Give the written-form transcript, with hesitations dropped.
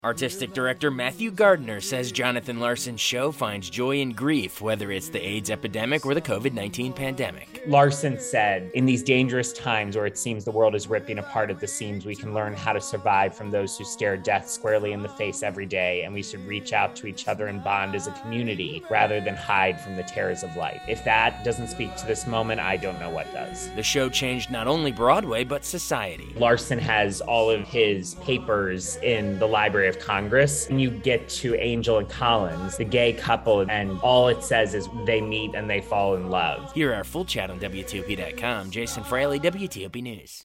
Artistic director Matthew Gardner says Jonathan Larson's show finds joy in grief, whether it's the AIDS epidemic or the COVID-19 pandemic. Larson said, in these dangerous times where it seems the world is ripping apart at the seams, we can learn how to survive from those who stare death squarely in the face every day, and we should reach out to each other and bond as a community rather than hide from the terrors of life. If that doesn't speak to this moment, I don't know what does. The show changed not only Broadway, but society. Larson has all of his papers in the Library of Congress, and you get to Angel and Collins, the gay couple, and all it says is they meet and they fall in love. Hear our full chat on WTOP.com. Jason Fraley, WTOP News.